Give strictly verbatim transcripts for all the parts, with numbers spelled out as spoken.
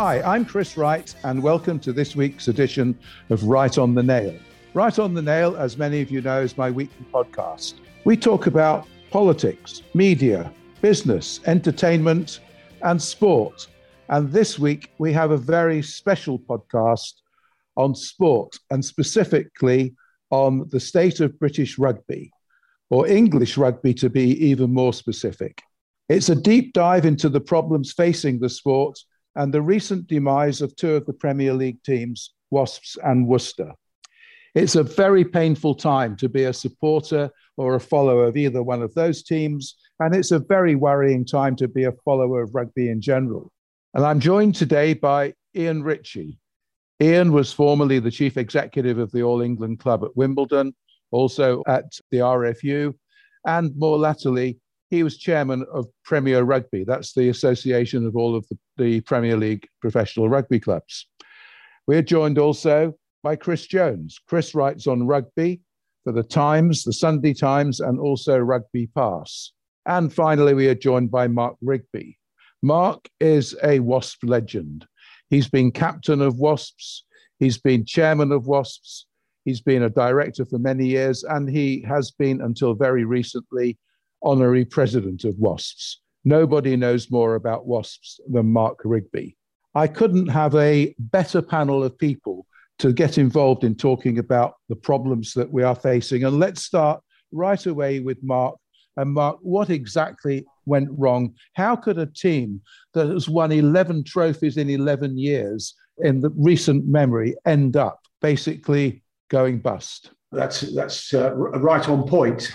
Hi, I'm Chris Wright, and welcome to this week's edition of Right on the Nail. Right on the Nail, as many of you know, is my weekly podcast. We talk about politics, media, business, entertainment, and sport. And this week, we have a very special podcast on sport, and specifically on the state of British rugby, or English rugby to be even more specific. It's a deep dive into the problems facing the sport and the recent demise of two of the Premier League teams, Wasps and Worcester. It's a very painful time to be a supporter or a follower of either one of those teams, and it's a very worrying time to be a follower of rugby in general. And I'm joined today by Ian Ritchie. Ian was formerly the chief executive of the All England Club at Wimbledon, also at the R F U, and more latterly, he was chairman of Premier Rugby. That's the association of all of the, the Premier League professional rugby clubs. We're joined also by Chris Jones. Chris writes on rugby for The Times, The Sunday Times, and also Rugby Pass. And finally, we are joined by Mark Rigby. Mark is a Wasp legend. He's been captain of Wasps. He's been chairman of Wasps. He's been a director for many years, and he has been, until very recently, honorary president of Wasps. Nobody knows more about Wasps than Mark Rigby. I couldn't have a better panel of people to get involved in talking about the problems that we are facing. And let's start right away with Mark. And Mark, what exactly went wrong? How could a team that has won eleven trophies in eleven years in the recent memory end up basically going bust? That's, that's uh, right on point.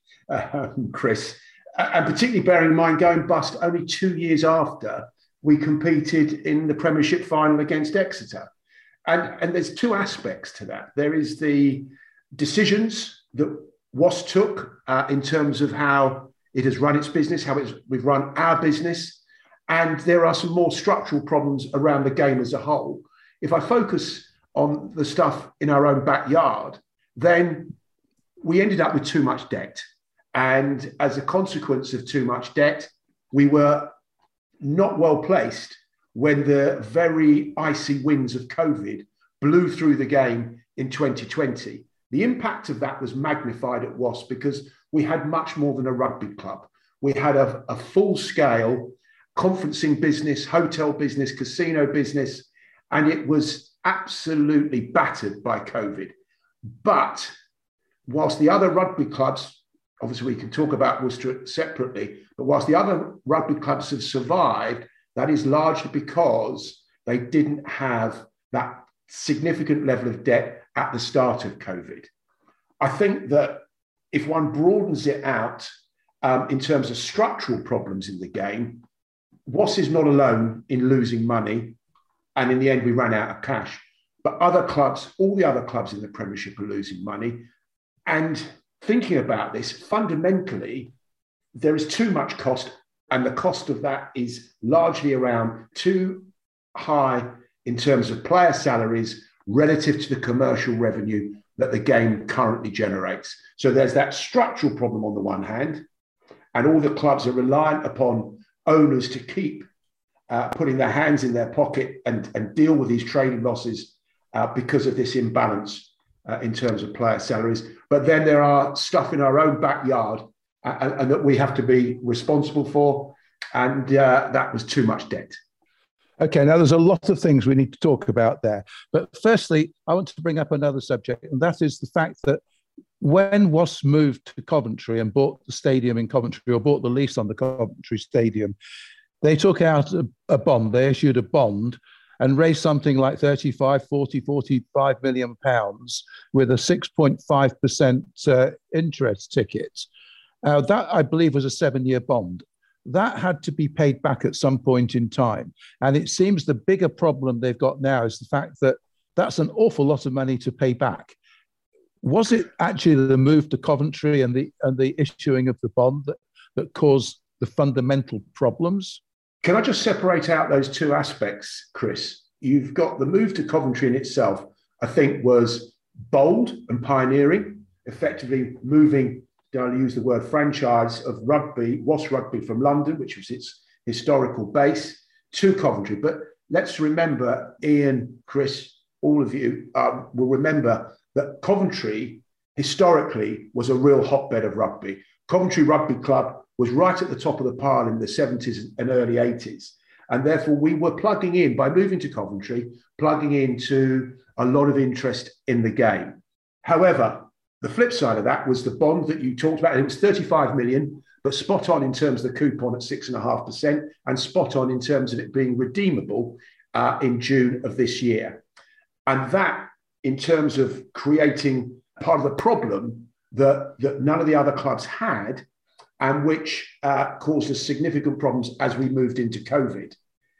Um, Chris, and particularly bearing in mind going bust only two years after we competed in the Premiership final against Exeter. And, and there's two aspects to that. There is the decisions that Wasp took uh, in terms of how it has run its business, how it's, we've run our business, and there are some more structural problems around the game as a whole. If I focus on the stuff in our own backyard, then we ended up with too much debt. And as a consequence of too much debt, we were not well placed when the very icy winds of COVID blew through the game in twenty twenty. The impact of that was magnified at Wasp because we had much more than a rugby club. We had a, a full-scale conferencing business, hotel business, casino business, and it was absolutely battered by COVID. But whilst the other rugby clubs, obviously, we can talk about Worcester separately, but whilst the other rugby clubs have survived, that is largely because they didn't have that significant level of debt at the start of COVID. I think that if one broadens it out um, in terms of structural problems in the game, Wasps is not alone in losing money, and in the end, we ran out of cash. But other clubs, all the other clubs in the Premiership are losing money, and thinking about this, fundamentally, there is too much cost, and the cost of that is largely around too high in terms of player salaries relative to the commercial revenue that the game currently generates. So there's that structural problem on the one hand, and all the clubs are reliant upon owners to keep uh, putting their hands in their pocket and, and deal with these trading losses uh, because of this imbalance Uh, in terms of player salaries. But then there are stuff in our own backyard uh, and, and that we have to be responsible for. And uh, that was too much debt. Okay, now there's a lot of things we need to talk about there. But firstly, I want to bring up another subject, and that is the fact that when Wasps moved to Coventry and bought the stadium in Coventry, or bought the lease on the Coventry Stadium, they took out a, a bond, they issued a bond and raised something like thirty-five, forty, forty-five million pounds with a six point five percent uh, interest ticket. Uh, that, I believe, was a seven-year bond. That had to be paid back at some point in time. And it seems the bigger problem they've got now is the fact that that's an awful lot of money to pay back. Was it actually the move to Coventry and the and the issuing of the bond that, that caused the fundamental problems? Can I just separate out those two aspects, Chris? You've got the move to Coventry in itself, I think, was bold and pioneering, effectively moving, did I use the word franchise, of rugby, Wasps Rugby from London, which was its historical base, to Coventry. But let's remember, Ian, Chris, all of you um, will remember that Coventry historically was a real hotbed of rugby. Coventry Rugby Club was right at the top of the pile in the seventies and early eighties. And therefore, we were plugging in, by moving to Coventry, plugging into a lot of interest in the game. However, the flip side of that was the bond that you talked about. It was thirty-five million, but spot on in terms of the coupon at six point five percent and spot on in terms of it being redeemable uh, in June of this year. And that, in terms of creating part of the problem that, that none of the other clubs had, and which uh, caused us significant problems as we moved into COVID.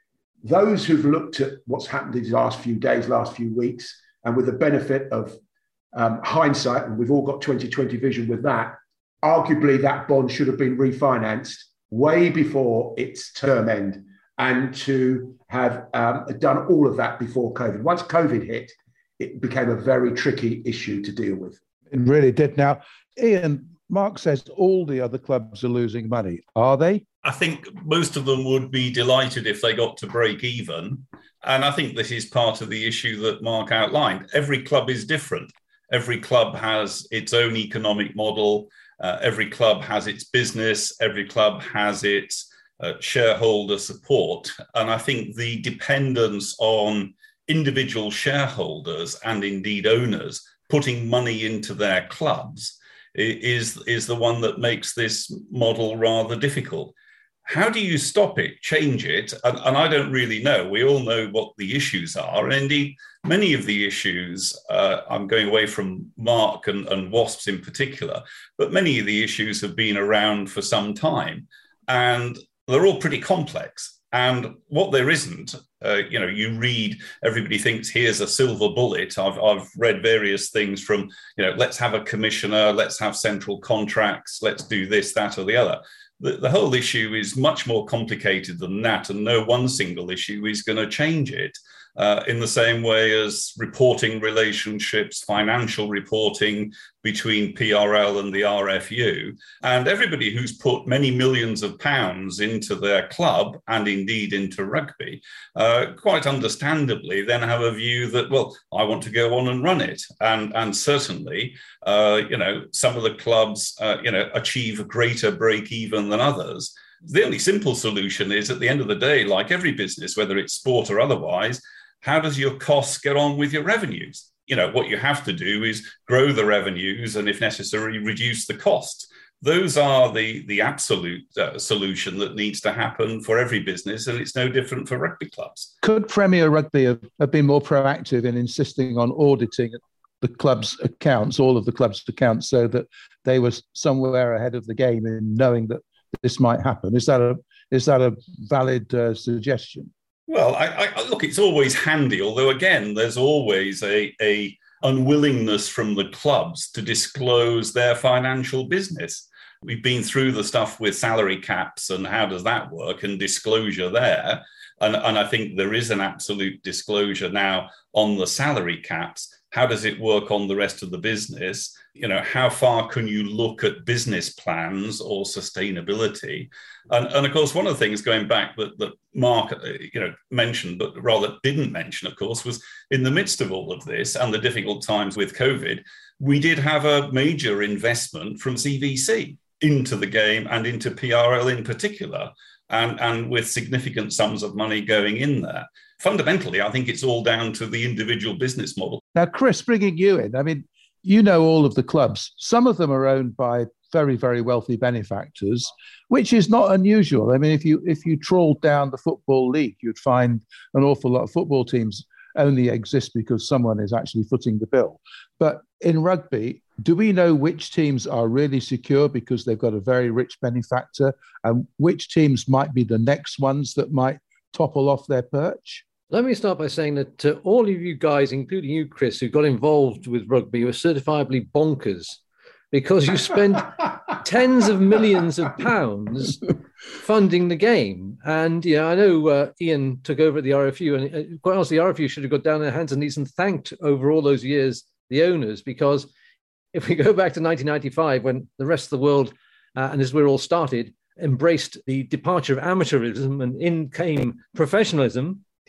Those who've looked at what's happened these last few days, last few weeks, and with the benefit of um, hindsight, and we've all got twenty twenty vision with that, arguably that bond should have been refinanced way before its term end, and to have um, done all of that before COVID. Once COVID hit, it became a very tricky issue to deal with. It really did. Now, Ian, Mark says all the other clubs are losing money. Are they? I think most of them would be delighted if they got to break even. And I think this is part of the issue that Mark outlined. Every club is different. Every club has its own economic model. Uh, every club has its business. Every club has its uh, shareholder support. And I think the dependence on individual shareholders and indeed owners putting money into their clubs is, is the one that makes this model rather difficult. How do you stop it, change it? And, and I don't really know. We all know what the issues are. And indeed, many of the issues, uh, I'm going away from Mark and, and WASPs in particular, but many of the issues have been around for some time. And they're all pretty complex. And what there isn't, uh, you know, you read, everybody thinks here's a silver bullet. I've, I've read various things from, you know, let's have a commissioner, let's have central contracts, let's do this, that, or the other. The, the whole issue is much more complicated than that, and no one single issue is going to change it. Uh, in the same way as reporting relationships, financial reporting between P R L and the R F U. And everybody who's put many millions of pounds into their club and indeed into rugby, uh, quite understandably then have a view that, well, I want to go on and run it. And, and certainly, uh, you know, some of the clubs, uh, you know, achieve a greater break even than others. The only simple solution is, at the end of the day, like every business, whether it's sport or otherwise, how does your costs get on with your revenues? You know, what you have to do is grow the revenues and, if necessary, reduce the costs. Those are the, the absolute uh, solution that needs to happen for every business, and it's no different for rugby clubs. Could Premier Rugby have, have been more proactive in insisting on auditing the club's accounts, all of the club's accounts, so that they were somewhere ahead of the game in knowing that this might happen? Is that a, is that a valid uh, suggestion? Well, I, I, look, it's always handy, although, again, there's always a, a unwillingness from the clubs to disclose their financial business. We've been through the stuff with salary caps and how does that work and disclosure there. And, and I think there is an absolute disclosure now on the salary caps. How does it work on the rest of the business? You know, how far can you look at business plans or sustainability? And, and of course, one of the things going back that, that Mark, you know, mentioned, but rather didn't mention, of course, was in the midst of all of this and the difficult times with COVID, we did have a major investment from C V C into the game and into P R L in particular, and, and with significant sums of money going in there. Fundamentally, I think it's all down to the individual business model. Now, Chris, bringing you in, I mean, you know all of the clubs. Some of them are owned by very, very wealthy benefactors, which is not unusual. I mean, if you if you trawled down the Football League, you'd find an awful lot of football teams only exist because someone is actually footing the bill. But in rugby, do we know which teams are really secure because they've got a very rich benefactor, and which teams might be the next ones that might topple off their perch? Let me start by saying that to all of you guys, including you, Chris, who got involved with rugby, you are certifiably bonkers, because you spend tens of millions of pounds funding the game. And yeah, I know uh, Ian took over at the R F U, and uh, quite honestly, the R F U should have got down on their hands and knees and thanked over all those years the owners, because if we go back to nineteen ninety-five, when the rest of the world, uh, and as we're all started, embraced the departure of amateurism and in came professionalism,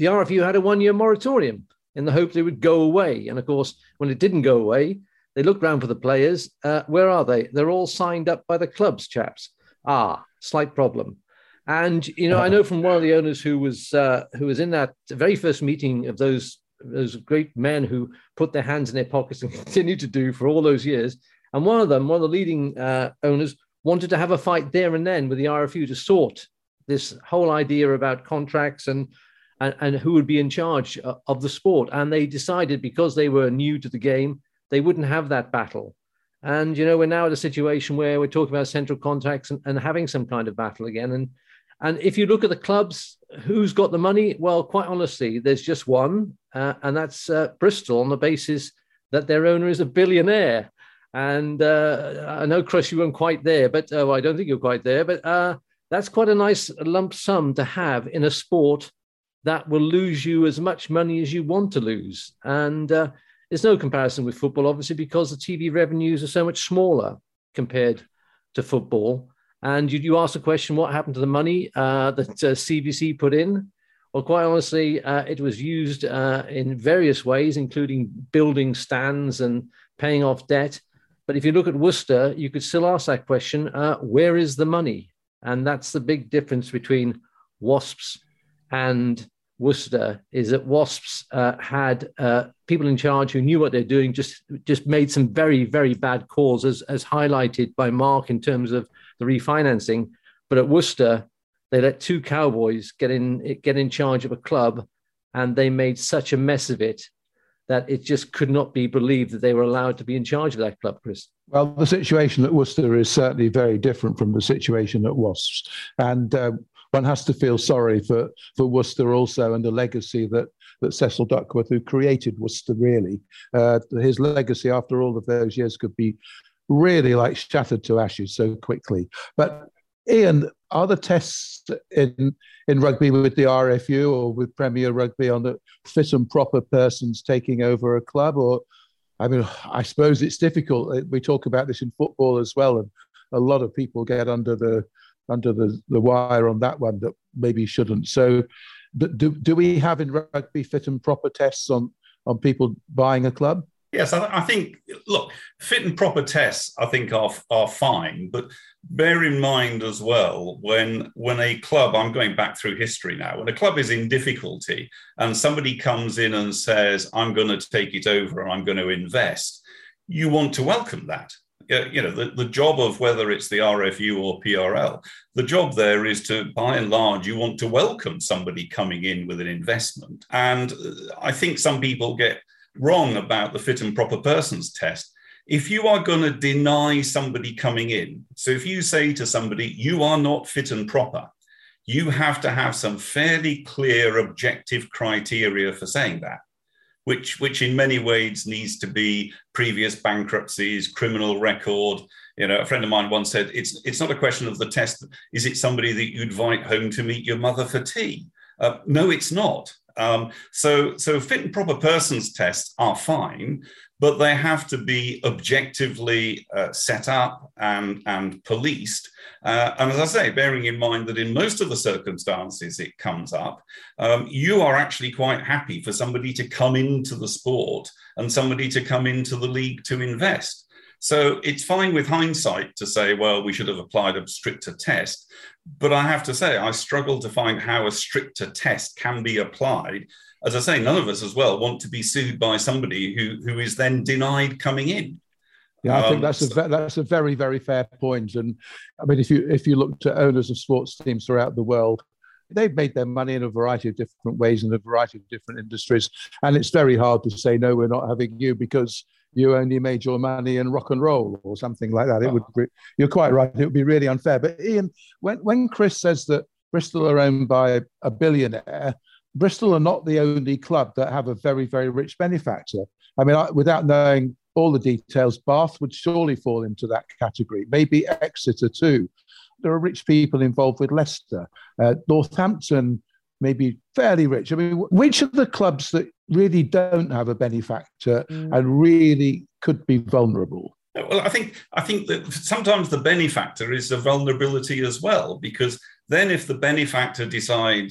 the R F U had a one-year moratorium in the hope they would go away. And of course, when it didn't go away, they looked around for the players. Uh, where are they? They're all signed up by the clubs, chaps. Ah, slight problem. And, you know, I know from one of the owners who was uh, who was in that very first meeting of those, those great men who put their hands in their pockets and continue to do for all those years. And one of them, one of the leading uh, owners, wanted to have a fight there and then with the R F U to sort this whole idea about contracts and, and, and who would be in charge of the sport. And they decided, because they were new to the game, they wouldn't have that battle. And, you know, we're now at a situation where we're talking about central contracts and, and having some kind of battle again. And And if you look at the clubs, who's got the money? Well, quite honestly, there's just one, uh, and that's uh, Bristol, on the basis that their owner is a billionaire. And uh, I know, Chris, you weren't quite there, but uh, well, I don't think you're quite there. But uh, that's quite a nice lump sum to have in a sport that will lose you as much money as you want to lose. And uh, there's no comparison with football, obviously, because the T V revenues are so much smaller compared to football. And you, you asked the question, what happened to the money uh, that uh, C V C put in? Well, quite honestly, uh, it was used uh, in various ways, including building stands and paying off debt. But if you look at Worcester, you could still ask that question, uh, where is the money? And that's the big difference between Wasps and Worcester, is that Wasps uh, had uh, people in charge who knew what they're doing, just, just made some very, very bad calls, as, as highlighted by Mark in terms of the refinancing. But at Worcester, they let two cowboys get in get in charge of a club, and they made such a mess of it that it just could not be believed that they were allowed to be in charge of that club, Chris. Well, the situation at Worcester is certainly very different from the situation at Wasps. And uh, one has to feel sorry for, for Worcester also, and the legacy that, that Cecil Duckworth, who created Worcester, really, uh, his legacy after all of those years could be really like shattered to ashes so quickly. But Ian, are the tests in in rugby with the R F U or with Premier Rugby on the fit and proper persons taking over a club? Or, I mean, I suppose it's difficult. We talk about this in football as well, and a lot of people get under the under the, the wire on that one that maybe shouldn't. So, but do do we have in rugby fit and proper tests on on people buying a club? Yes, I, I think, look, fit and proper tests, I think, are, are fine. But bear in mind as well, when, when a club, I'm going back through history now, when a club is in difficulty and somebody comes in and says, I'm going to take it over and I'm going to invest, you want to welcome that. You know, the, the job of whether it's the R F U or P R L, the job there is to, by and large, you want to welcome somebody coming in with an investment. And I think some people get wrong about the fit and proper persons test. If you are going to deny somebody coming in, so if you say to somebody, you are not fit and proper, you have to have some fairly clear objective criteria for saying that, which, which in many ways needs to be previous bankruptcies, criminal record. You know, a friend of mine once said, it's, it's not a question of the test. Is it somebody that you invite home to meet your mother for tea? Uh, no, it's not. Um, so, so fit and proper persons tests are fine, but they have to be objectively uh, set up and, and policed. Uh, and as I say, bearing in mind that in most of the circumstances it comes up, um, you are actually quite happy for somebody to come into the sport and somebody to come into the league to invest. So it's fine with hindsight to say, well, we should have applied a stricter test. But I have to say, I struggle to find how a stricter test can be applied. As I say, none of us as well want to be sued by somebody who, who is then denied coming in. Yeah, I think Um, that's so- a that's a very, very fair point. And I mean, if you if you look to owners of sports teams throughout the world, they've made their money in a variety of different ways in a variety of different industries. And it's very hard to say, no, we're not having you because you only made your money in rock and roll or something like that. It would be, you're quite right. It would be really unfair. But Ian, when, when Chris says that Bristol are owned by a billionaire, Bristol are not the only club that have a very, very rich benefactor. I mean, I, without knowing all the details, Bath would surely fall into that category. Maybe Exeter too. There are rich people involved with Leicester. Uh, Northampton may be fairly rich. I mean, which of the clubs that really don't have a benefactor mm. and really could be vulnerable? Well, I think I think that sometimes the benefactor is a vulnerability as well, because then if the benefactor decides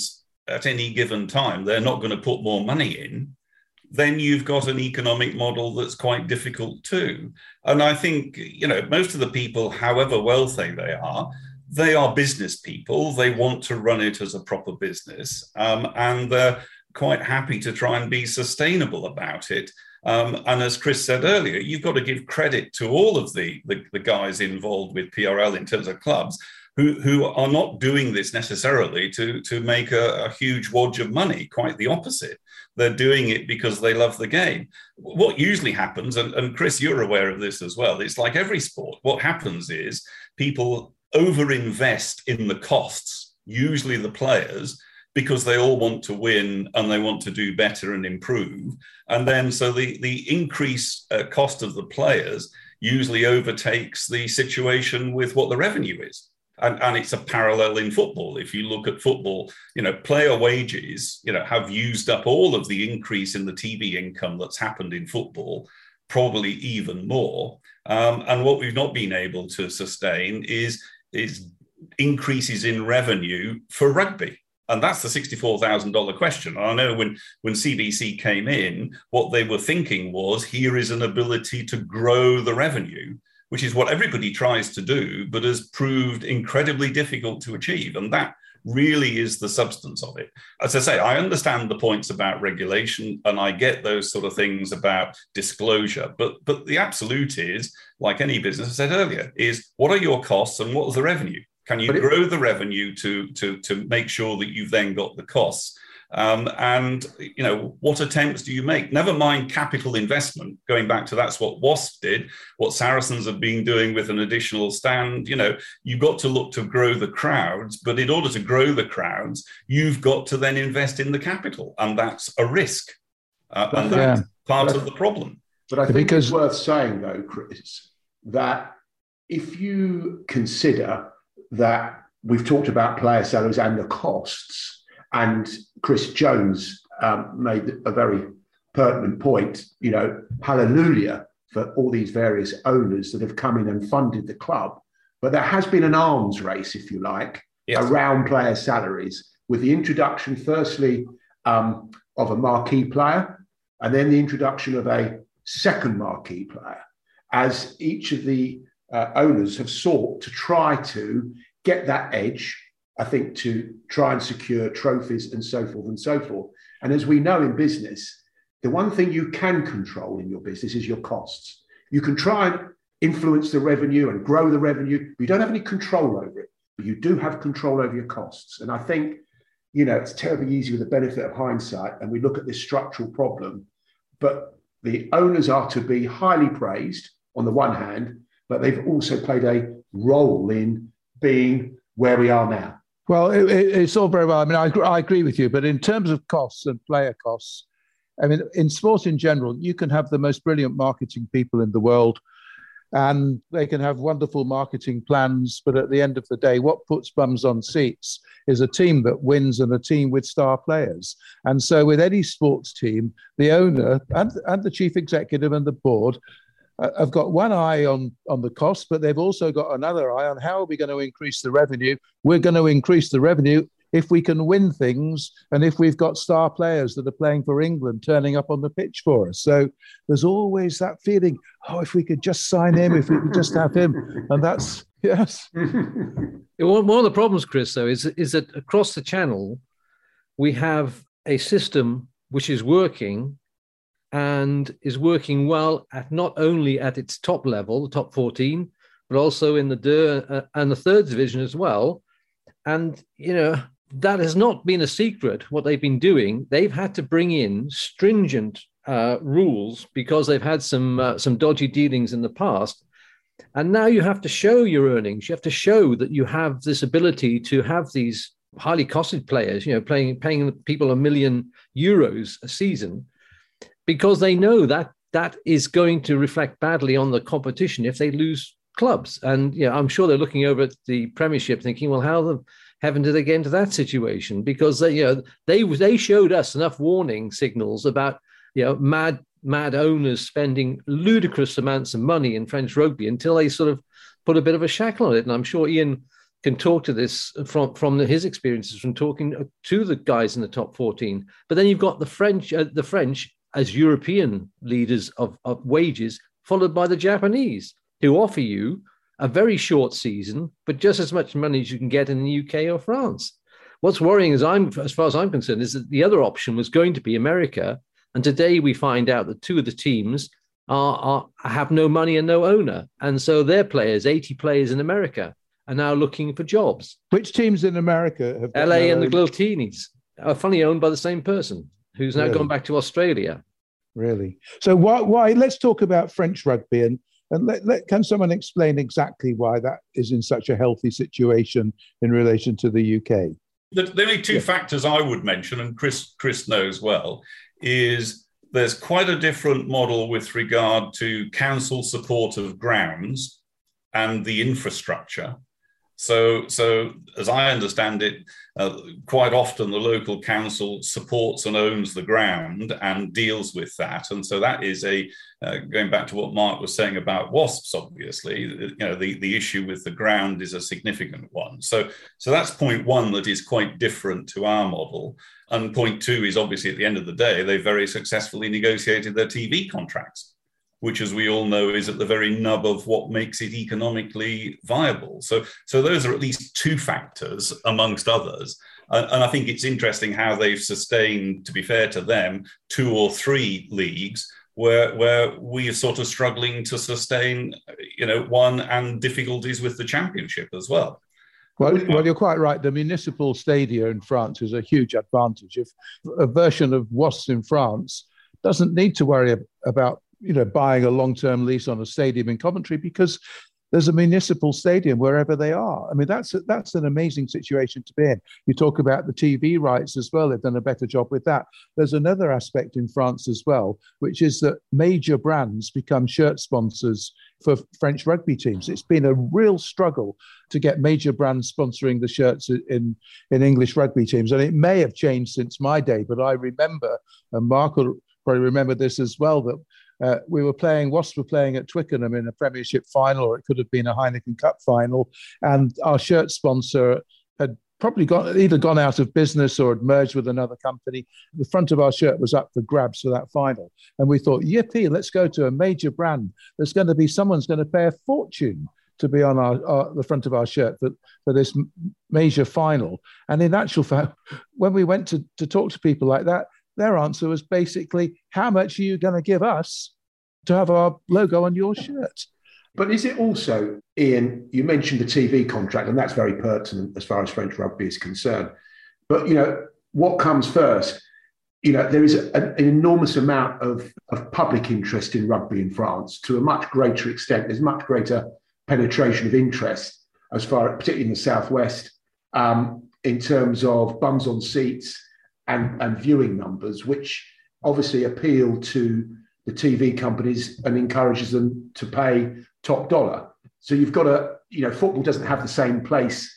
at any given time, they're not going to put more money in, then you've got an economic model that's quite difficult too. And I think, you know, most of the people, however wealthy they are, they are business people. They want to run it as a proper business, um, and they're quite happy to try and be sustainable about it. Um, and as Chris said earlier, you've got to give credit to all of the, the, the guys involved with P R L in terms of clubs who, who are not doing this necessarily to, to make a, a huge wodge of money. Quite the opposite. They're doing it because they love the game. What usually happens, and, and Chris, you're aware of this as well, it's like every sport. What happens is people overinvest in the costs, usually the players, because they all want to win and they want to do better and improve. And then so the, the increase uh, cost of the players usually overtakes the situation with what the revenue is. And, and it's a parallel in football. If you look at football, you know, player wages, you know, have used up all of the increase in the T V income that's happened in football, probably even more. Um, and what we've not been able to sustain is, is increases in revenue for rugby. And that's the sixty-four thousand dollars question. And I know when, when C B C came in, what they were thinking was, here is an ability to grow the revenue, which is what everybody tries to do, but has proved incredibly difficult to achieve. And that really is the substance of it. As I say, I understand the points about regulation, and I get those sort of things about disclosure. But, but the absolute is, like any business I said earlier, is what are your costs and what is the revenue? Can you it, grow the revenue to, to, to make sure that you've then got the costs? Um, and, you know, what attempts do you make? Never mind capital investment. Going back to that's what Wasp did, what Saracens have been doing with an additional stand. You know, you've got to look to grow the crowds, but in order to grow the crowds, you've got to then invest in the capital. And that's a risk. Uh, and yeah. that's part but of the problem. But I think because it's worth saying, though, Chris, that if you consider that we've talked about player salaries and the costs, and Chris Jones um, made a very pertinent point, you know, hallelujah for all these various owners that have come in and funded the club. But there has been an arms race, if you like, yes, around player salaries, with the introduction, firstly, um, of a marquee player, and then the introduction of a second marquee player, as each of the uh, owners have sought to try to get that edge, I think, to try and secure trophies and so forth and so forth. And as we know in business, the one thing you can control in your business is your costs. You can try and influence the revenue and grow the revenue, but you don't have any control over it, but you do have control over your costs. And I think, you know, it's terribly easy with the benefit of hindsight, and we look at this structural problem, but the owners are to be highly praised on the one hand, but they've also played a role in being where we are now. Well, it, it, it's all very well. I mean, I, I agree with you, but in terms of costs and player costs, I mean, in sport in general, you can have the most brilliant marketing people in the world, and they can have wonderful marketing plans, but at the end of the day, what puts bums on seats is a team that wins and a team with star players. And so with any sports team, the owner and, and the chief executive and the board have got one eye on, on the cost, but they've also got another eye on how are we going to increase the revenue. We're going to increase the revenue if we can win things and if we've got star players that are playing for England turning up on the pitch for us. So there's always that feeling, oh, if we could just sign him, if we could just have him. And that's, yes. One of the problems, Chris, though, is, is that across the channel, we have a system which is working and is working well at not only at its top level, the top fourteen, but also in the D uh, and the third division as well. And, you know, that has not been a secret, what they've been doing. They've had to bring in stringent uh, rules because they've had some uh, some dodgy dealings in the past. And now you have to show your earnings. You have to show that you have this ability to have these highly costed players, you know, playing, paying people a million euros a season, because they know that that is going to reflect badly on the competition if they lose clubs. And you know, I'm sure they're looking over at the Premiership thinking, well, how the heaven did they get into that situation? Because they, you know, they they showed us enough warning signals about, you know, mad mad owners spending ludicrous amounts of money in French rugby until they sort of put a bit of a shackle on it. And I'm sure Ian can talk to this from, from his experiences, from talking to the guys in the top fourteen. But then you've got the French, uh, the French as European leaders of, of wages, followed by the Japanese, who offer you a very short season, but just as much money as you can get in the U K or France. What's worrying, as I'm, as far as I'm concerned, is that the other option was going to be America, and today we find out that two of the teams are, are have no money and no owner, and so their players, eighty players in America, are now looking for jobs. Which teams in America have L A no and the own- Giltinis are funny owned by the same person, who's now Really? gone back to Australia. Really? So why? Why? Let's talk about French rugby, and and let, let can someone explain exactly why that is in such a healthy situation in relation to the U K? The, the only two yeah. factors I would mention, and Chris Chris knows well, is there's quite a different model with regard to council support of grounds and the infrastructure. So, so as I understand it, uh, quite often the local council supports and owns the ground and deals with that. And so that is a, uh, going back to what Mark was saying about WASPs, obviously, you know, the, the issue with the ground is a significant one. So, so that's point one that is quite different to our model. And point two is obviously at the end of the day, they very successfully negotiated their T V contracts, which, as we all know, is at the very nub of what makes it economically viable. So, so those are at least two factors amongst others. And, and I think it's interesting how they've sustained, to be fair to them, two or three leagues where, where we are sort of struggling to sustain, you know, one, and difficulties with the championship as well. Well, well, you're quite right. The municipal stadia in France is a huge advantage. If a version of WASPs in France doesn't need to worry about you know, buying a long-term lease on a stadium in Coventry because there's a municipal stadium wherever they are. I mean, that's a, that's an amazing situation to be in. You talk about the T V rights as well. They've done a better job with that. There's another aspect in France as well, which is that major brands become shirt sponsors for French rugby teams. It's been a real struggle to get major brands sponsoring the shirts in, in English rugby teams. And it may have changed since my day, but I remember, and Mark will probably remember this as well, that Uh, we were playing, Wasps were playing at Twickenham in a Premiership final, or it could have been a Heineken Cup final. And our shirt sponsor had probably got, either gone out of business or had merged with another company. The front of our shirt was up for grabs for that final. And we thought, yippee, let's go to a major brand. There's going to be, someone's going to pay a fortune to be on our, our the front of our shirt for, for this major final. And in actual fact, when we went to, to talk to people like that, their answer was basically, how much are you going to give us to have our logo on your shirt? But is it also, Ian, you mentioned the T V contract, and that's very pertinent as far as French rugby is concerned. But, you know, what comes first? You know, there is a, an enormous amount of, of public interest in rugby in France to a much greater extent. There's much greater penetration of interest as far, particularly in the Southwest, um, in terms of bums on seats and, and viewing numbers, which obviously appeal to the T V companies and encourages them to pay top dollar. So you've got a, you know, football doesn't have the same place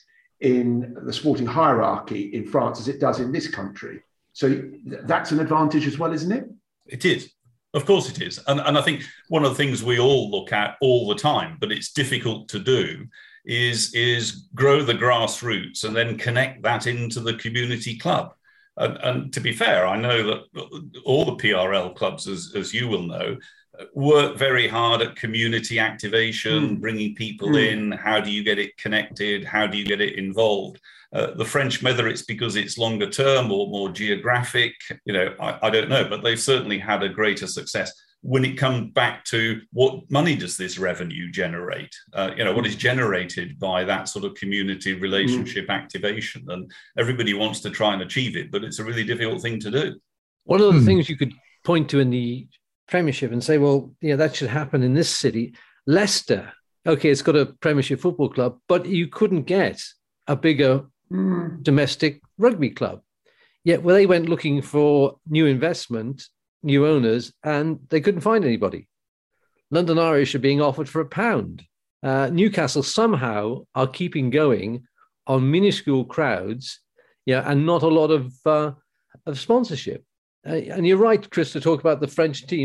in the sporting hierarchy in France as it does in this country. So that's an advantage as well, isn't it? It is. Of course it is. And, and I think one of the things we all look at all the time, but it's difficult to do, is, is grow the grassroots and then connect that into the community club. And, and to be fair, I know that all the P R L clubs, as, as you will know, work very hard at community activation, mm. bringing people mm. in. How do you get it connected? How do you get it involved? Uh, the French, whether it's because it's longer term or more geographic, you know, I, I don't know, but they've certainly had a greater success. When it comes back to what money does this revenue generate? Uh, you know, what is generated by that sort of community relationship mm. activation? And everybody wants to try and achieve it, but it's a really difficult thing to do. One of the mm. things you could point to in the Premiership and say, well, yeah, that should happen in this city. Leicester, okay, it's got a Premiership football club, but you couldn't get a bigger mm. domestic rugby club. Yet, well, they went looking for new investment, new owners, and they couldn't find anybody. London Irish are being offered for a pound. Uh, Newcastle somehow are keeping going on minuscule crowds, yeah, and not a lot of uh, of sponsorship. Uh, and you're right, Chris, to talk about the French teams.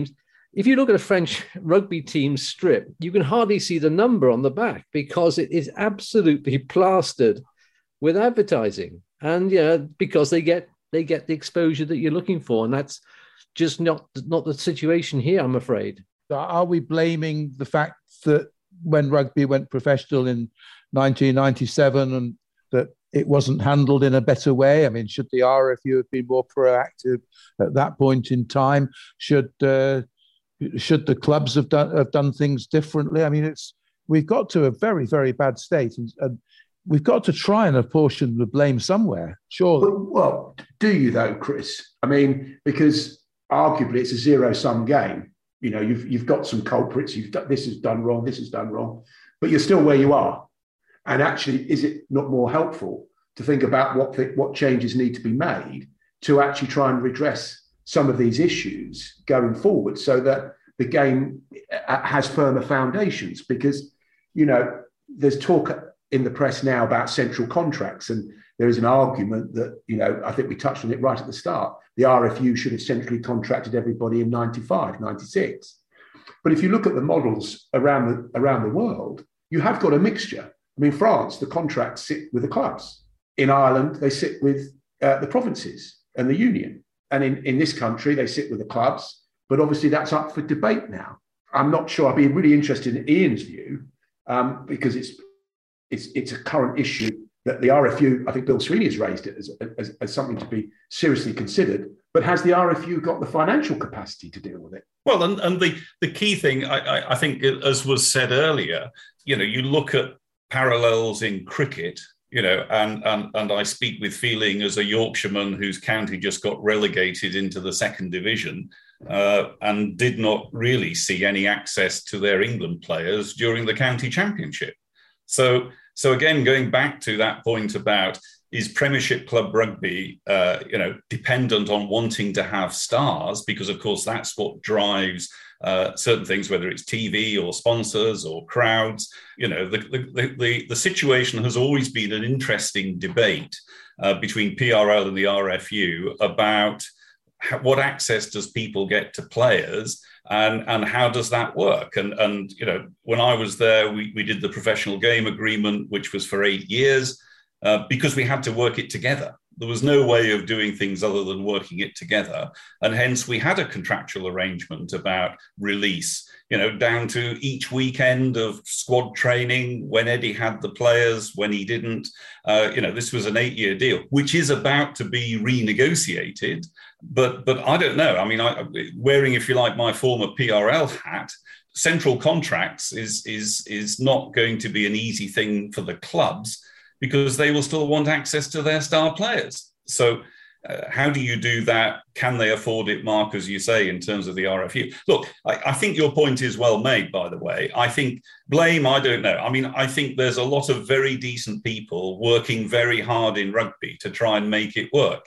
if you look at a French rugby team strip, you can hardly see the number on the back because it is absolutely plastered with advertising. And yeah, because they get they get the exposure that you're looking for, and that's just not not the situation here, I'm afraid. Are we blaming the fact that when rugby went professional in nineteen ninety-seven and that it wasn't handled in a better way? I mean, should the R F U have been more proactive at that point in time? Should uh, should the clubs have done have done things differently? I mean, it's we've got to a very, very bad state, and, and we've got to try and apportion the blame somewhere, surely. Well, well, do you though, Chris? I mean, because arguably it's a zero-sum game. You know, you've you've got some culprits. You've done, this is done wrong. This is done wrong, but you're still where you are. And actually, is it not more helpful to think about what the, what changes need to be made to actually try and redress some of these issues going forward, so that the game has firmer foundations? Because, you know, there's talk in the press now about central contracts, and there is an argument that, you know, I think we touched on it right at the start. The R F U should have centrally contracted everybody in ninety-five, ninety-six. But if you look at the models around the, around the world, you have got a mixture. I mean, France, the contracts sit with the clubs. In Ireland, they sit with uh, the provinces and the union. And in, in this country, they sit with the clubs. But obviously, that's up for debate now. I'm not sure. I'd be really interested in Ian's view, um, because it's, it's, it's a current issue that the R F U, I think Bill Sweeney has raised it as, as, as something to be seriously considered. But has the R F U got the financial capacity to deal with it? Well, and, and the, the key thing, I, I, I think, as was said earlier, you know, you look at parallels in cricket, you know, and, and, and I speak with feeling as a Yorkshireman whose county just got relegated into the second division uh, and did not really see any access to their England players during the county championship. So, so again, going back to that point about, is Premiership club rugby, uh, you know, dependent on wanting to have stars? Because, of course, that's what drives uh, certain things, whether it's T V or sponsors or crowds. You know, the the the, the situation has always been an interesting debate uh, between P R L and the R F U about how, what access does people get to players, and and how does that work? And and you know, when I was there, we we did the professional game agreement, which was for eight years. Uh, because we had to work it together. There was no way of doing things other than working it together. And hence we had a contractual arrangement about release, you know, down to each weekend of squad training, when Eddie had the players, when he didn't. Uh, you know, this was an eight-year deal, which is about to be renegotiated. But but I don't know. I mean, I, wearing, if you like, my former P R L hat, central contracts is is is not going to be an easy thing for the clubs, because they will still want access to their star players. So uh, how do you do that? Can they afford it, Mark, as you say, in terms of the R F U? Look, I, I think your point is well made, by the way. I think blame, I don't know. I mean, I think there's a lot of very decent people working very hard in rugby to try and make it work.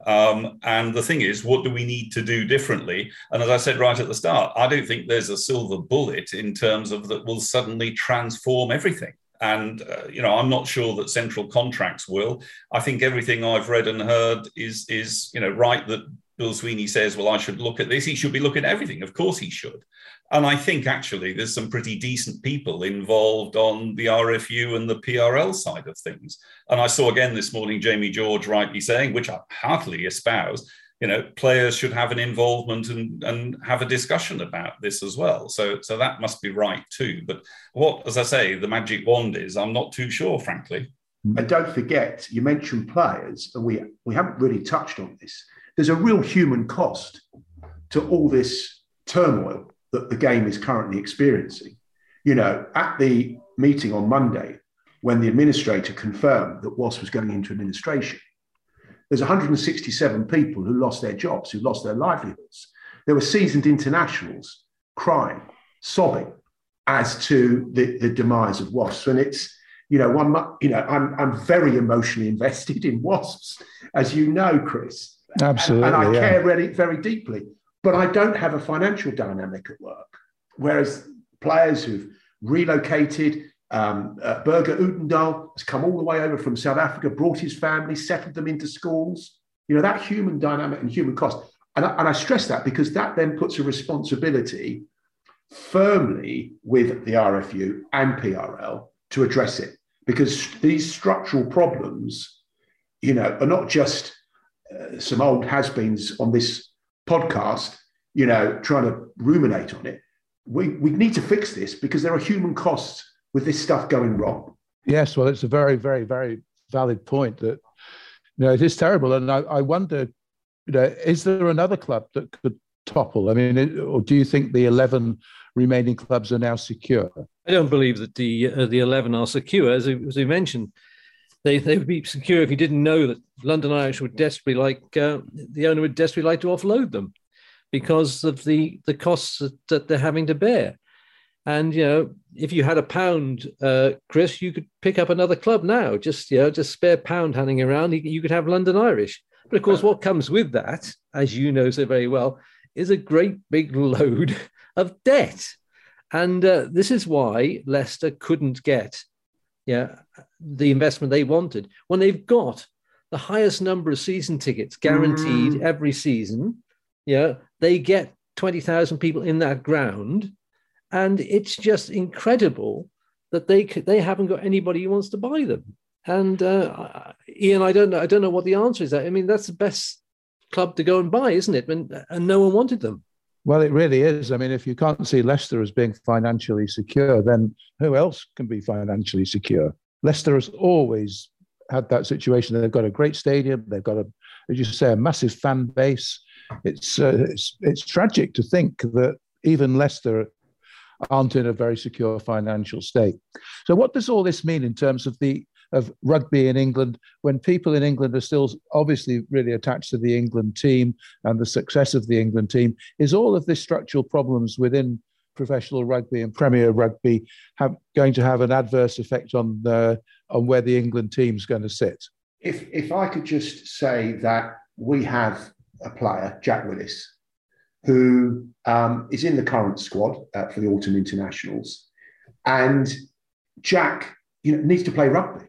Um, and the thing is, what do we need to do differently? And as I said right at the start, I don't think there's a silver bullet in terms of that will suddenly transform everything. And, uh, you know, I'm not sure that central contracts will. I think everything I've read and heard is, is, you know, right, that Bill Sweeney says, well, I should look at this. He should be looking at everything. Of course he should. And I think actually there's some pretty decent people involved on the R F U and the P R L side of things. And I saw again this morning, Jamie George rightly saying, which I heartily espouse, you know, players should have an involvement and, and have a discussion about this as well. So, so that must be right too. But what, as I say, the magic wand is, I'm not too sure, frankly. And don't forget, you mentioned players, and we, we haven't really touched on this. There's a real human cost to all this turmoil that the game is currently experiencing. You know, at the meeting on Monday, when the administrator confirmed that W A S was going into administration, there's one hundred sixty-seven people who lost their jobs, who lost their livelihoods. There were seasoned internationals crying, sobbing as to the, the demise of W A S. And it's, you know, one, you know, I'm I'm very emotionally invested in W A Sps, as you know, Chris. Absolutely. And, and I yeah. care very, very deeply. But I don't have a financial dynamic at work. Whereas players who've relocated, Um, uh, Berger Udendal has come all the way over from South Africa, brought his family, settled them into schools. You know, that human dynamic and human cost. And I, and I stress that because that then puts a responsibility firmly with the R F U and P R L to address it, because these structural problems, you know, are not just uh, some old has-beens on this podcast, you know, trying to ruminate on it. We, we need to fix this because there are human costs with this stuff going wrong. Yes, well, it's a very, very, very valid point that, you know, it is terrible. And I, I wonder, you know, is there another club that could topple? I mean, it, or do you think the eleven remaining clubs are now secure? I don't believe that the uh, the eleven are secure. As, as we mentioned, they, they would be secure if you didn't know that London Irish would desperately like, uh, the owner would desperately like to offload them because of the, the costs that, that they're having to bear. And, you know, if you had a pound, uh, Chris, you could pick up another club now. Just, you know, just spare pound hanging around. You, you could have London Irish. But of course, what comes with that, as you know so very well, is a great big load of debt. And uh, this is why Leicester couldn't get yeah, the investment they wanted. When they've got the highest number of season tickets guaranteed mm. every season, yeah, they get twenty thousand people in that ground. And it's just incredible that they they haven't got anybody who wants to buy them. And uh, Ian, I don't know. I don't know what the answer is. I mean, that's the best club to go and buy, isn't it? And, and no one wanted them. Well, it really is. I mean, if you can't see Leicester as being financially secure, then who else can be financially secure? Leicester has always had that situation. They've got a great stadium. They've got a, as you say, a massive fan base. It's uh, it's it's tragic to think that even Leicester aren't in a very secure financial state. So what does all this mean in terms of the of rugby in England, when people in England are still obviously really attached to the England team and the success of the England team? Is all of this structural problems within professional rugby and Premier Rugby have, going to have an adverse effect on the, on where the England team's going to sit? If if I could just say that we have a player, Jack Willis, who um, is in the current squad uh, for the autumn internationals, and Jack, you know, needs to play rugby.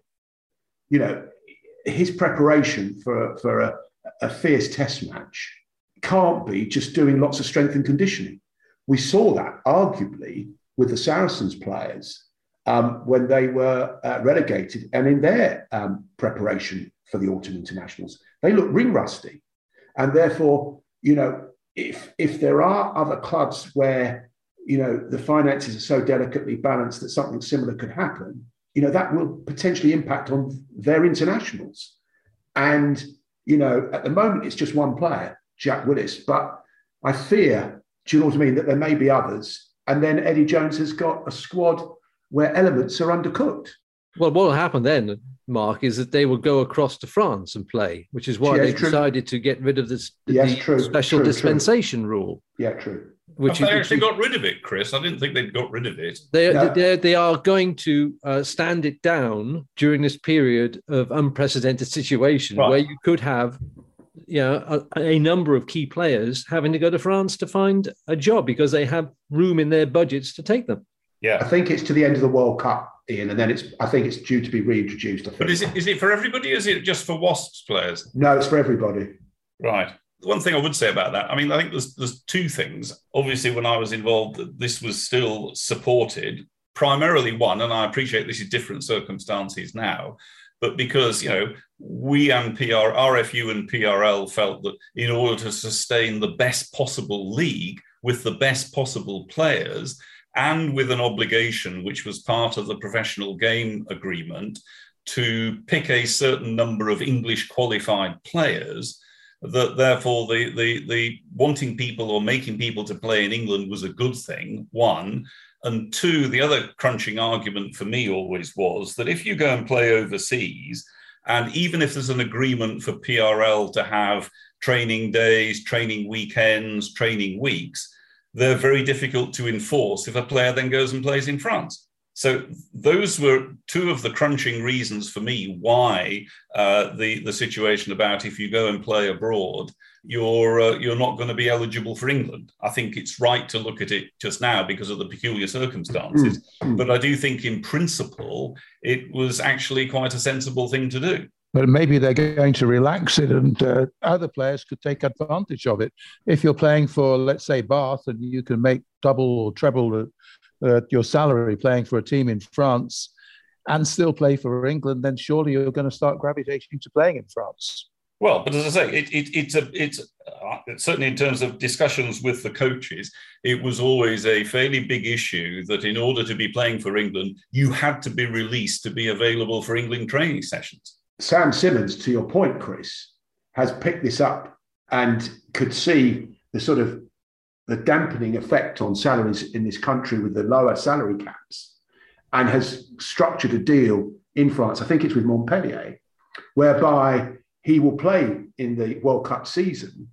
You know, his preparation for for a, a fierce Test match can't be just doing lots of strength and conditioning. We saw that arguably with the Saracens players um, when they were uh, relegated, and in their um, preparation for the autumn internationals, they looked ring rusty, and therefore, you know, if if there are other clubs where, you know, the finances are so delicately balanced that something similar could happen, you know, that will potentially impact on their internationals. And, you know, at the moment, it's just one player, Jack Willis. But I fear, do you know what I mean, that there may be others. And then Eddie Jones has got a squad where elements are undercooked. Well, what will happen then, Mark, is that they will go across to France and play, which is why yes, they true. decided to get rid of this yes, the true, special true, dispensation true. rule. Yeah, true. Which Have they is, actually got rid of it, Chris? I didn't think they'd got rid of it. They, no. they, they are going to uh, stand it down during this period of unprecedented situation right. where you could have, you know, a, a number of key players having to go to France to find a job because they have room in their budgets to take them. Yeah, I think it's to the end of the World Cup, Ian, and then it's. I think it's due to be reintroduced. I think. But is it is it for everybody? Or is it just for Wasps players? No, it's for everybody. Right. One thing I would say about that, I mean, I think there's there's two things. Obviously, when I was involved, this was still supported. Primarily one, and I appreciate this is different circumstances now, but because, you know, we and P R, R F U and P R L felt that in order to sustain the best possible league with the best possible players and with an obligation, which was part of the professional game agreement, to pick a certain number of English qualified players, that therefore the, the, the wanting people or making people to play in England was a good thing, one. And two, the other crunching argument for me always was that if you go and play overseas, and even if there's an agreement for P R L to have training days, training weekends, training weeks, they're very difficult to enforce if a player then goes and plays in France. So those were two of the crunching reasons for me why uh, the, the situation about if you go and play abroad, you're uh, you're not going to be eligible for England. I think it's right to look at it just now because of the peculiar circumstances. Mm-hmm. But I do think in principle, it was actually quite a sensible thing to do. But maybe they're going to relax it, and uh, other players could take advantage of it. If you're playing for, let's say, Bath, and you can make double or treble uh, your salary playing for a team in France and still play for England, then surely you're going to start gravitating to playing in France. Well, but as I say, it, it, it's a it's uh, certainly in terms of discussions with the coaches, it was always a fairly big issue that in order to be playing for England, you had to be released to be available for England training sessions. Sam Simmons, to your point, Chris, has picked this up and could see the sort of the dampening effect on salaries in this country with the lower salary caps, and has structured a deal in France, I think it's with Montpellier, whereby he will play in the World Cup season,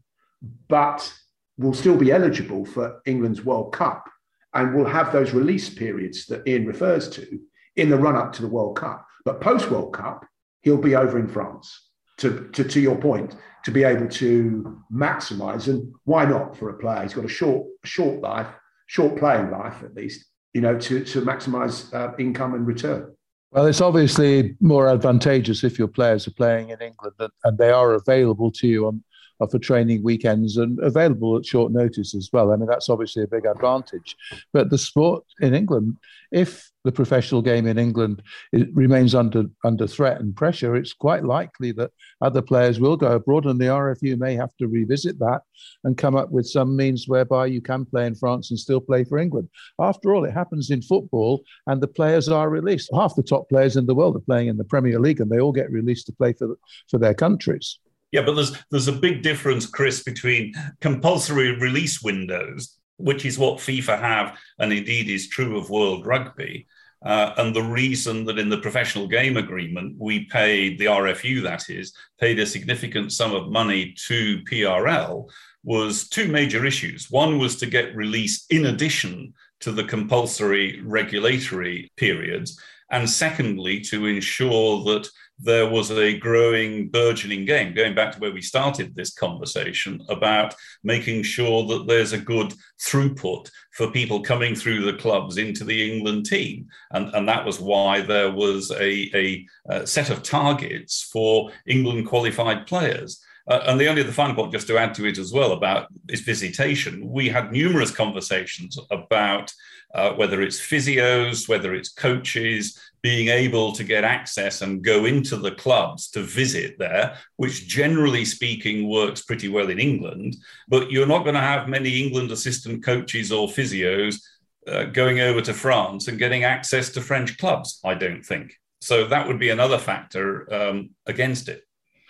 but will still be eligible for England's World Cup and will have those release periods that Ian refers to in the run-up to the World Cup. But post-World Cup, he'll be over in France, to, to, to your point, to be able to maximise. And why not for a player? He's got a short, short life, short playing life at least, you know, to, to maximise uh, income and return. Well, it's obviously more advantageous if your players are playing in England and, and they are available to you on uh, for training weekends and available at short notice as well. I mean, that's obviously a big advantage. But the sport in England, if the professional game in England it remains under under threat and pressure, it's quite likely that other players will go abroad, and the R F U may have to revisit that and come up with some means whereby you can play in France and still play for England. After all, it happens in football, and the players are released. Half the top players in the world are playing in the Premier League, and they all get released to play for for their countries. Yeah, but there's there's a big difference, Chris, between compulsory release windows, which is what FIFA have, and indeed is true of World Rugby. Uh, and the reason that in the professional game agreement, we paid, the R F U that is, paid a significant sum of money to P R L was two major issues. One was to get release in addition to the compulsory regulatory periods. And secondly, to ensure that there was a growing, burgeoning game, going back to where we started this conversation about making sure that there's a good throughput for people coming through the clubs into the England team. And, and that was why there was a, a, a set of targets for England qualified players. Uh, and the only the final point, just to add to it as well, about is visitation. We had numerous conversations about uh, whether it's physios, whether it's coaches, being able to get access and go into the clubs to visit there, which generally speaking works pretty well in England. But you're not going to have many England assistant coaches or physios uh, going over to France and getting access to French clubs, I don't think. So that would be another factor um, against it.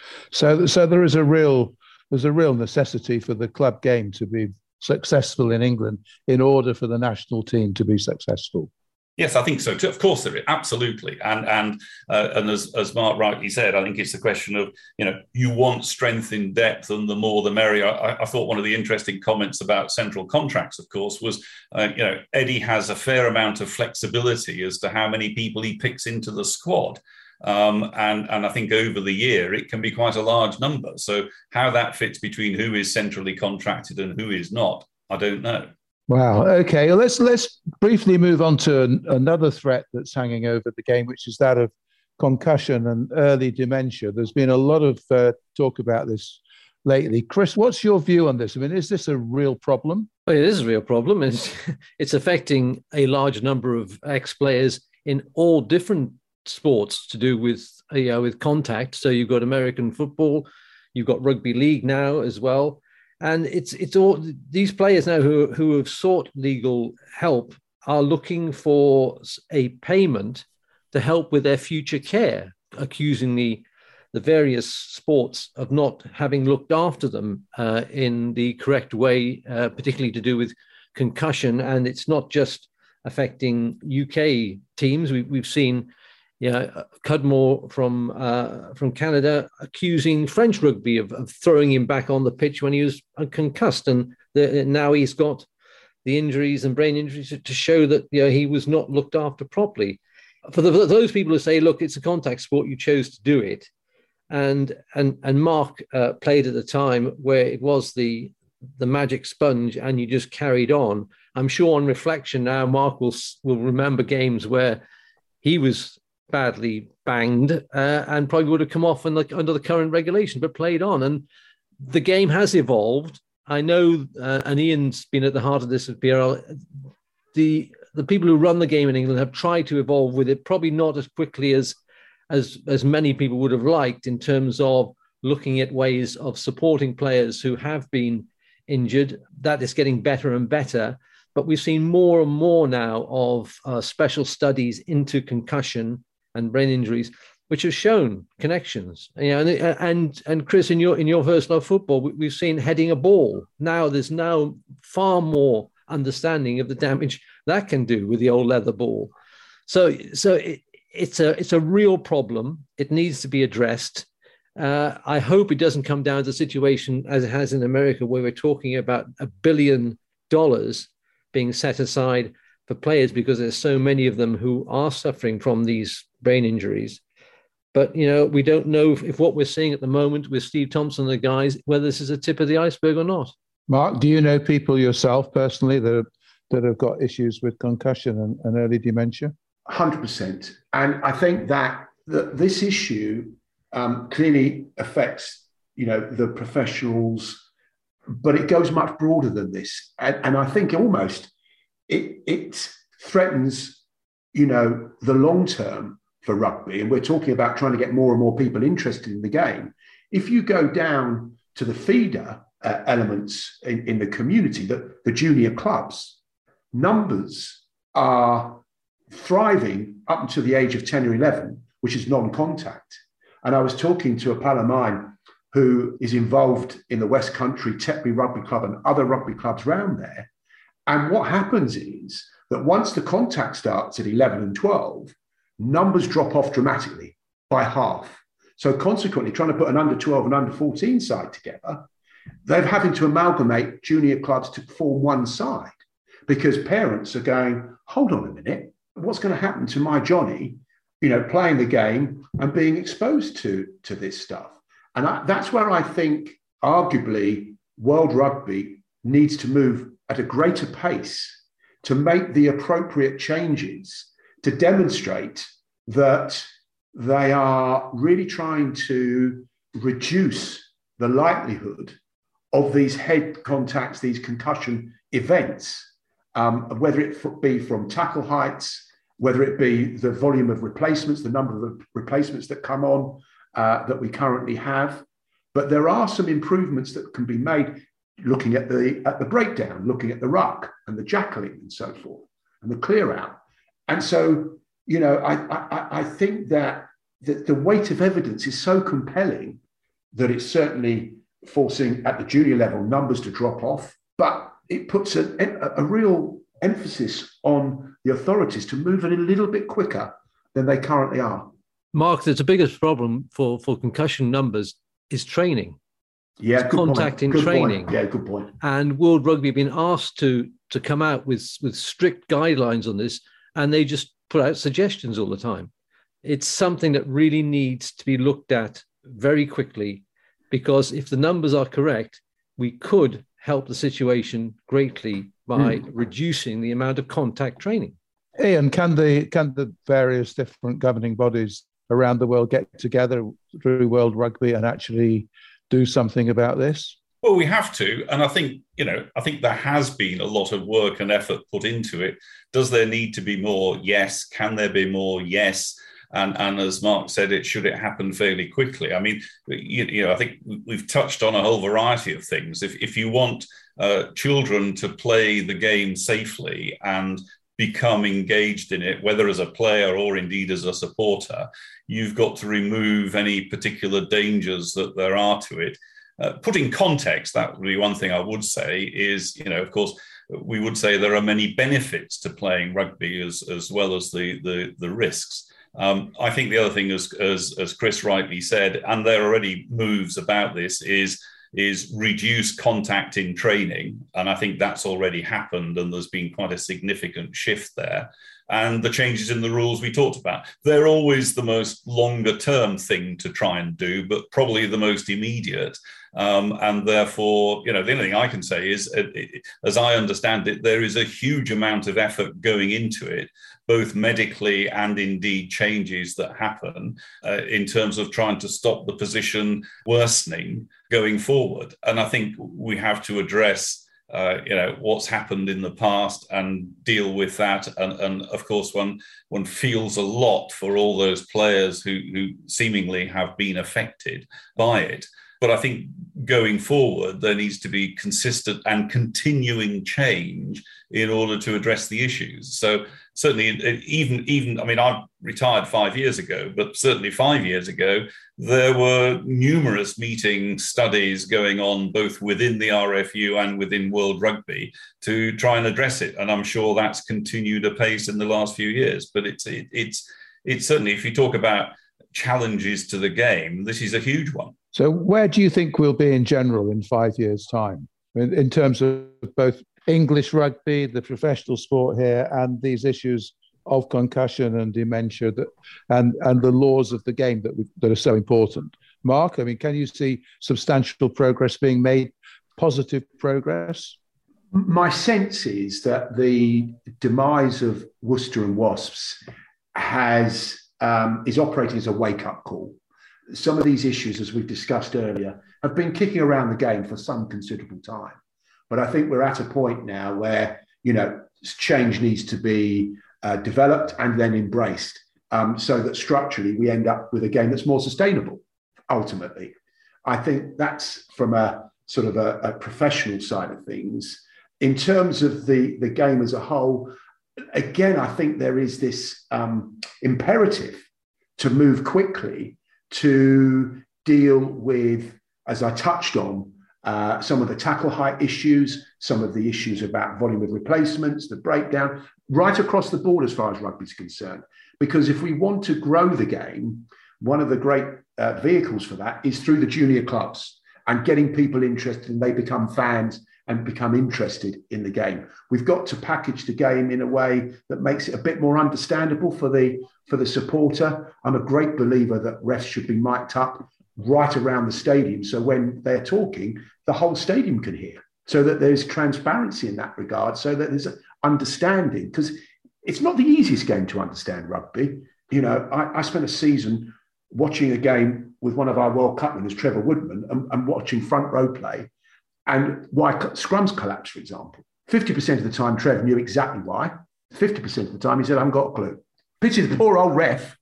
So, so there is a real, there's a real necessity for the club game to be successful in England in order for the national team to be successful. Yes, I think so too. Of course there is, absolutely. And and uh, and as, as Mark rightly said, I think it's a question of, you know, you want strength in depth, and the more the merrier. I, I thought one of the interesting comments about central contracts, of course, was, uh, you know, Eddie has a fair amount of flexibility as to how many people he picks into the squad. Um, and, and I think over the year, it can be quite a large number. So how that fits between who is centrally contracted and who is not, I don't know. Wow. Okay. Well, let's let's briefly move on to an, another threat that's hanging over the game, which is that of concussion and early dementia. There's been a lot of uh, talk about this lately. Chris, what's your view on this? I mean, is this a real problem? Well, it is a real problem. It's, it's affecting a large number of ex-players in all different sports to do with, you know, with contact. So you've got American football, you've got rugby league now as well. And it's it's all these players now who, who have sought legal help are looking for a payment to help with their future care, accusing the, the various sports of not having looked after them uh, in the correct way, uh, particularly to do with concussion. And it's not just affecting U K teams. We, we've seen Yeah, Cudmore from uh, from Canada accusing French rugby of, of throwing him back on the pitch when he was concussed, and the, now he's got the injuries and brain injuries to show that, you know, he was not looked after properly. For the, those people who say, "Look, it's a contact sport; you chose to do it," and and and Mark uh, played at the time where it was the the magic sponge, and you just carried on. I'm sure on reflection now, Mark will will remember games where he was badly banged uh, and probably would have come off in the, under the current regulation, but played on. And the game has evolved. I know, uh, and Ian's been at the heart of this at P R L, the the people who run the game in England have tried to evolve with it, probably not as quickly as as as many people would have liked, in terms of looking at ways of supporting players who have been injured. That is getting better and better. But we've seen more and more now of uh, special studies into concussion and brain injuries, which have shown connections. You know, and and and Chris, in your in your first love football, we've seen heading a ball. Now there's now far more understanding of the damage that can do with the old leather ball. So so it, it's a it's a real problem. It needs to be addressed. Uh, I hope it doesn't come down to a situation as it has in America, where we're talking about a billion dollars being set aside for players because there's so many of them who are suffering from these brain injuries. But, you know, we don't know if, if what we're seeing at the moment with Steve Thompson and the guys, whether this is a tip of the iceberg or not. Mark, do you know people yourself personally that have, that have got issues with concussion and, and early dementia? one hundred percent. And I think that the, this issue um, clearly affects, you know, the professionals, but it goes much broader than this. And, and I think almost it, it threatens, you know, the long term for rugby. And we're talking about trying to get more and more people interested in the game. If you go down to the feeder uh, elements in, in the community, the, the junior clubs, numbers are thriving up until the age of ten or eleven, which is non-contact. And I was talking to a pal of mine who is involved in the West Country Tetbury Rugby Club and other rugby clubs around there. And what happens is that once the contact starts at eleven and twelve, numbers drop off dramatically by half. So consequently, trying to put an under twelve and under fourteen side together, they're having to amalgamate junior clubs to form one side, because parents are going, hold on a minute, what's going to happen to my Johnny, you know, playing the game and being exposed to, to this stuff? And I, that's where I think, arguably, World Rugby needs to move at a greater pace to make the appropriate changes to demonstrate that they are really trying to reduce the likelihood of these head contacts, these concussion events, um, whether it be from tackle heights, whether it be the volume of replacements, the number of replacements that come on, Uh, that we currently have. But there are some improvements that can be made looking at the at the breakdown, looking at the ruck and the jackling and so forth, and the clear out. And so, you know, I, I, I think that the, the weight of evidence is so compelling that it's certainly forcing at the junior level numbers to drop off, but it puts a, a, a real emphasis on the authorities to move it a little bit quicker than they currently are. Mark, the biggest problem for, for concussion numbers is training. Yeah, it's contact in good training. Point. Yeah, good point. And World Rugby have been asked to, to come out with, with strict guidelines on this, and they just put out suggestions all the time. It's something that really needs to be looked at very quickly, because if the numbers are correct, we could help the situation greatly by mm. reducing the amount of contact training. Ian, can the can the various different governing bodies around the world get together through World Rugby and actually do something about this? Well, we have to. And I think, you know, I think there has been a lot of work and effort put into it. Does there need to be more? Yes. Can there be more? Yes. And, and as Mark said, it should it happen fairly quickly? I mean, you, you know, I think we've touched on a whole variety of things. If, if you want uh, children to play the game safely and become engaged in it, whether as a player or indeed as a supporter, you've got to remove any particular dangers that there are to it. Uh, put in context, that would be one thing I would say is, you know, of course, we would say there are many benefits to playing rugby as, as well as the, the, the risks. Um, I think the other thing, as, as, as Chris rightly said, and there are already moves about this, is is reduce contact in training. And I think that's already happened, and there's been quite a significant shift there. and the changes in the rules we talked about. They're always the most longer term thing to try and do, but probably the most immediate. Um, and therefore, you know, the only thing I can say is, uh, it, as I understand it, there is a huge amount of effort going into it, both medically and indeed changes that happen uh, in terms of trying to stop the position worsening going forward. And I think we have to address Uh, you know, what's happened in the past and deal with that. And, and of course, one, one feels a lot for all those players who, who seemingly have been affected by it. But I think going forward, there needs to be consistent and continuing change in order to address the issues. So certainly, even, even I mean, I retired five years ago, but certainly five years ago, there were numerous meeting studies going on both within the R F U and within World Rugby to try and address it. And I'm sure that's continued apace in the last few years. But it's, it, it's, it's certainly, if you talk about challenges to the game, this is a huge one. So where do you think we'll be in general in five years' time, in, in terms of both English rugby, the professional sport here, and these issues of concussion and dementia that, and, and the laws of the game that, we, that are so important? Mark, I mean, can you see substantial progress being made, positive progress? My sense is that the demise of Worcester and Wasps has um, is operating as a wake-up call. Some of these issues, as we've discussed earlier, have been kicking around the game for some considerable time. But I think we're at a point now where, you know, change needs to be uh, developed and then embraced um, so that structurally we end up with a game that's more sustainable, ultimately. I think that's from a sort of a, a professional side of things. In terms of the, the game as a whole, again, I think there is this um, imperative to move quickly to deal with, as I touched on, uh, some of the tackle height issues, some of the issues about volume of replacements, the breakdown, right across the board as far as rugby is concerned. Because if we want to grow the game, one of the great uh, vehicles for that is through the junior clubs and getting people interested, and they become fans and become interested in the game. We've got to package the game in a way that makes it a bit more understandable for the for the supporter. I'm a great believer that refs should be mic'd up right around the stadium, so when they're talking, the whole stadium can hear, so that there's transparency in that regard, so that there's understanding, because it's not the easiest game to understand, rugby. You know, I, I spent a season watching a game with one of our World Cup winners, Trevor Woodman, and, and watching front row play, and why scrums collapse, for example. fifty percent of the time, Trev knew exactly why. fifty percent of the time, he said, I haven't got a clue. Pity the poor old ref.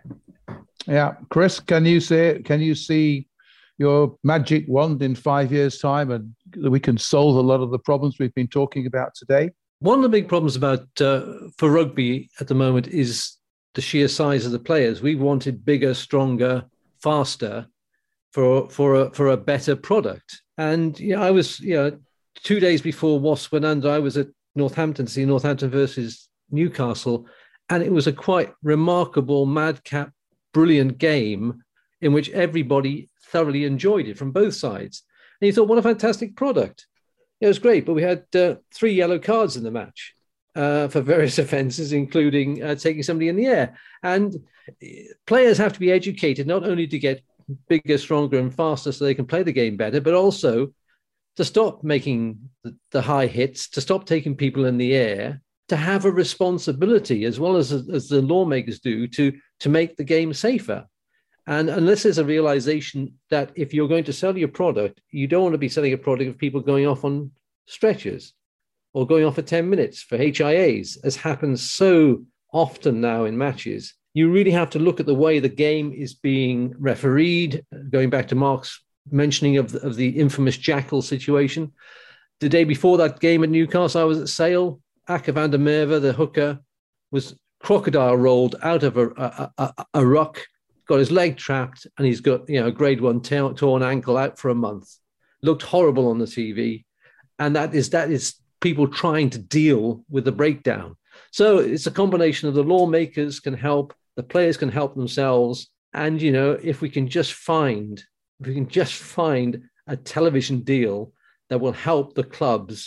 Yeah. Chris, can you see, can you see your magic wand in five years' time and we can solve a lot of the problems we've been talking about today? One of the big problems about uh, for rugby at the moment is the sheer size of the players. We wanted bigger, stronger, faster for for a, for a better product. And you know, I was, you know, two days before Wasps went under, I was at Northampton to see Northampton versus Newcastle, and it was a quite remarkable, madcap, brilliant game in which everybody thoroughly enjoyed it from both sides. And you thought, what a fantastic product. It was great, but we had uh, three yellow cards in the match uh, for various offences, including uh, taking somebody in the air. And players have to be educated not only to get bigger, stronger and faster so they can play the game better, but also to stop making the, the high hits, to stop taking people in the air, to have a responsibility as well as, as the lawmakers do to, to make the game safer. And unless there's a realization that if you're going to sell your product, you don't want to be selling a product of people going off on stretchers or going off for ten minutes for H I As, as happens so often now in matches. You really have to look at the way the game is being refereed, going back to Mark's mentioning of the, of the infamous Jackal situation. The day before that game at Newcastle, I was at Sale. Aka van der Merwe, the hooker, was crocodile rolled out of a, a, a, a ruck, got his leg trapped, and he's got, you know, a grade one t- torn ankle out for a month. Looked horrible on the T V. And that is that is people trying to deal with the breakdown. So it's a combination of the lawmakers can help, the players can help themselves. And, you know, if we can just find, if we can just find a television deal that will help the clubs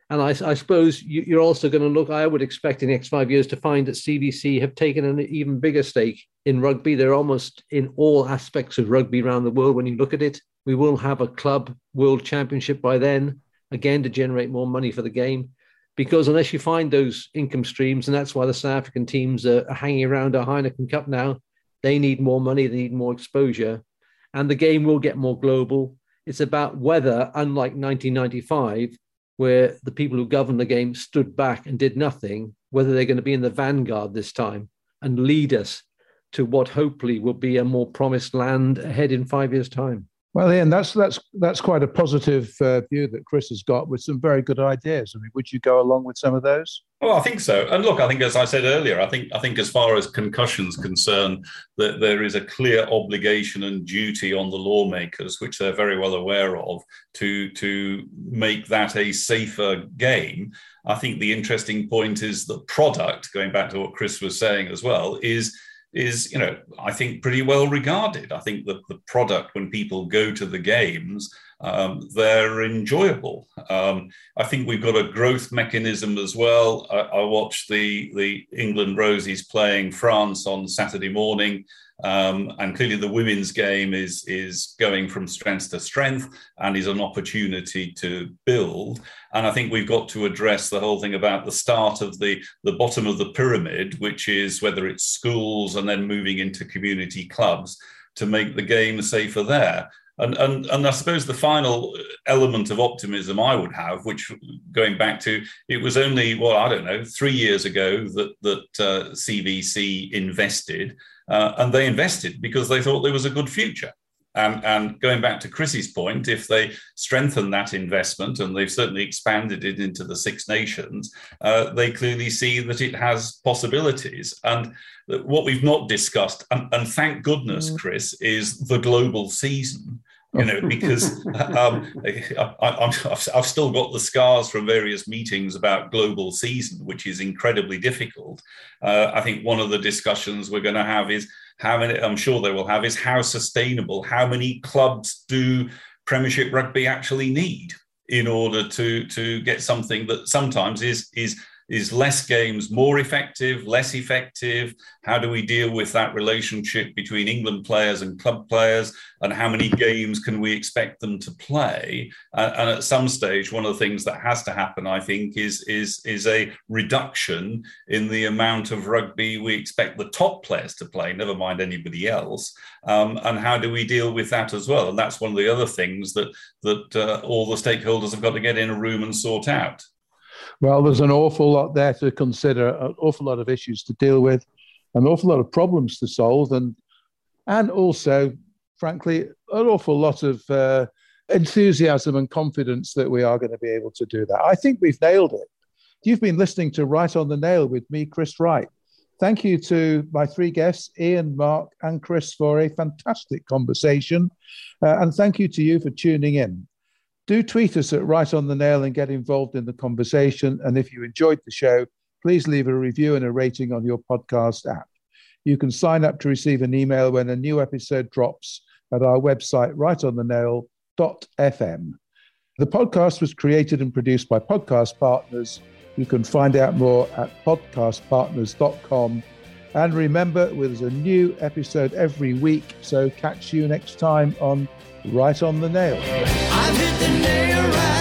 And I, I suppose you, you're also going to look, I would expect in the next five years to find that C V C have taken an even bigger stake in rugby. They're almost in all aspects of rugby around the world. When you look at it, we will have a club world championship by then, again, to generate more money for the game. Because unless you find those income streams, and that's why the South African teams are, are hanging around a Heineken Cup now, they need more money, they need more exposure, and the game will get more global. It's about whether, unlike nineteen ninety-five, where the people who governed the game stood back and did nothing, whether they're going to be in the vanguard this time and lead us to what hopefully will be a more promised land ahead in five years' time. Well, Ian, that's that's that's quite a positive uh, view that Chris has got, with some very good ideas. I mean, would you go along with some of those? Well, I think so. And look, I think, as I said earlier, I think I think as far as concussion's concerned, that there is a clear obligation and duty on the lawmakers, which they're very well aware of, to, to make that a safer game. I think the interesting point is the product, going back to what Chris was saying as well, is is, you know, I think pretty well regarded. I think that the product, when people go to the games, um, they're enjoyable. Um, I think we've got a growth mechanism as well. I, I watched the, the England Rosies playing France on Saturday morning. Um, and clearly the women's game is, is going from strength to strength and is an opportunity to build. And I think we've got to address the whole thing about the start of the, the bottom of the pyramid, which is whether it's schools and then moving into community clubs to make the game safer there. And, and, and I suppose the final element of optimism I would have, which, going back to, it was only, well, I don't know, three years ago that, that uh, C V C invested. Uh, and they invested because they thought there was a good future. And, and going back to Chris's point, if they strengthen that investment, and they've certainly expanded it into the Six Nations, uh, they clearly see that it has possibilities. And what we've not discussed, and, and thank goodness, Chris, is the global season. You know, because um, I, I, I've still got the scars from various meetings about global season, which is incredibly difficult. Uh, I think one of the discussions we're going to have is how many, I'm sure they will have, is how sustainable, how many clubs do Premiership rugby actually need in order to, to get something that sometimes is, is Is less games more effective, less effective? How do we deal with that relationship between England players and club players? And how many games can we expect them to play? Uh, and at some stage, one of the things that has to happen, I think, is, is, is a reduction in the amount of rugby we expect the top players to play, never mind anybody else. Um, and how do we deal with that as well? And that's one of the other things that, that uh, all the stakeholders have got to get in a room and sort out. Well, there's an awful lot there to consider, an awful lot of issues to deal with, an awful lot of problems to solve, and and also, frankly, an awful lot of uh, enthusiasm and confidence that we are going to be able to do that. I think we've nailed it. You've been listening to Right on the Nail with me, Chris Wright. Thank you to my three guests, Ian, Mark, and Chris, for a fantastic conversation. Uh, and thank you to you for tuning in. Do tweet us at Right on the Nail and get involved in the conversation. And if you enjoyed the show, please leave a review and a rating on your podcast app. You can sign up to receive an email when a new episode drops at our website, right on the nail dot f m. The podcast was created and produced by Podcast Partners. You can find out more at podcast partners dot com. And remember, there's a new episode every week, so catch you next time on Right on the Nail. I've hit the nail right.